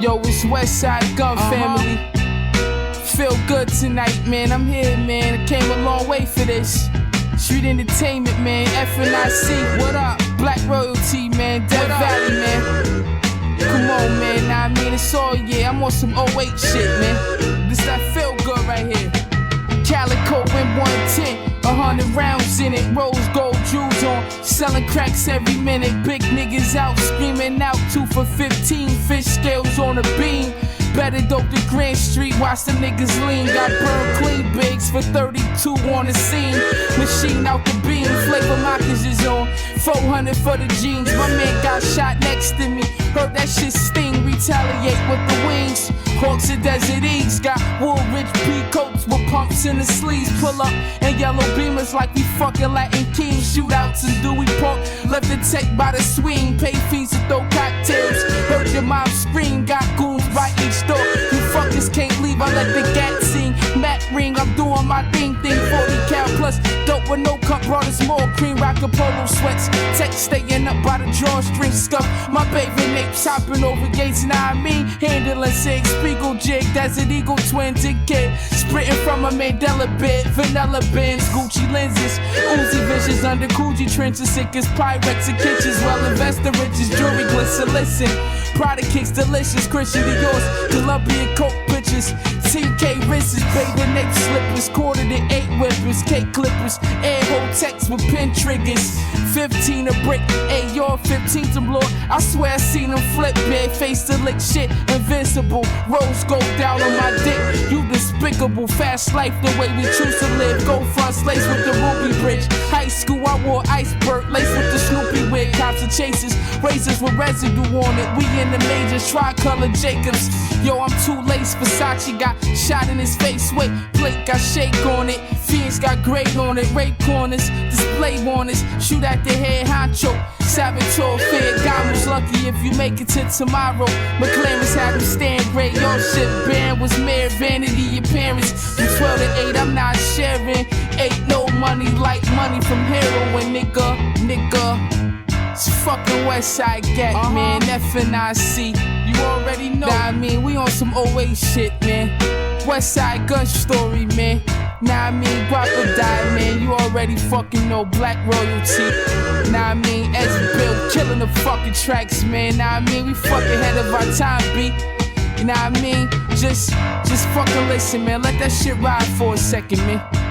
Yo, it's Westside Gun family. Feel good tonight, man. I'm here, man. I came a long way for this. Street entertainment, man. FNIC, what up? Black royalty, man. Death Valley, man. Come on, man. Nah, I mean, it's all, yeah. I'm on some 08 shit, man. This that feel good right here. Calico in 110. 100 rounds in it, rose gold jewels on. Selling cracks every minute. Big niggas out screaming out 2 for 15. Fish scales on a beam. Better dope than Grand Street, watch the niggas lean. Got burned clean bigs for 32 on the scene. Machine out the beam, flavor mockers is on. 400 for the jeans, my man got shot next to me. Heard that shit sting, retaliate with the wings. Hawks and Desert Eagles got Woolrich pea coats with pumps in the sleeves. Pull up and yellow beamers like we fucking Latin kings. Shootouts in Dewey Park, left the tech by the swing. Pay fees to throw cocktails, heard your mom scream. Got goons by each door, you fuckers can't leave, I let the gat sing. Matt ring, I'm doing my thing, 40 cal plus dope with no cup, brought us more cream. Rocker polo sweats, tech staying up by the drawstring scuff. My baby Nate chopping over gates, now I mean handling six Spiegel jig, Desert Eagle twin kid. Sprinting from a Mandela bed, vanilla bins, Gucci lenses, Uzi visions under Coogee trenches, sick as Pyrex and kitchens. Well invested riches, jewelry glisten, listen. Prada kicks delicious, Christian Dior's, Colombian Coke bitches, TK wrists, bathing nape slippers, quarter to 8 whippers, cake clippers, air hole text with pin triggers. 15 a brick, AR 15 to blow. I swear I seen them flip, bare face to lick shit, invincible. Rose gold down on my dick, you despicable. Fast life the way we choose to live. Gold fronts laced with the ruby bridge. High school I wore iceberg, laced with the Snoopy wig. Cops and chases, razors with residue on it. We in the majors, tricolor Jacobs. Yo, I'm too laced. Versace got shot in his face. Wait, plate got shake on it. Fiends got grade on it. Rape corners, display warners. Shoot at the head honcho. Saboteur, fair was lucky if you make it to tomorrow. McLaren's had him stand great. Your shit band was mere vanity. Your parents from 12 to 8. I'm not sharing. Ain't no money like money from heroin, nigga. It's fucking Westside Gang, man. FNIC. You already know. Nah, I mean, we on some 08 shit, man. Westside Gun Story, man. Nah, I mean, Guapa died, man. You already fucking know. Black royalty. Nah, I mean, Ezra Bill killing the fucking tracks, man. Nah, I mean, we fucking ahead of our time, B. You know what I mean? Just fucking listen, man. Let that shit ride for a second, man.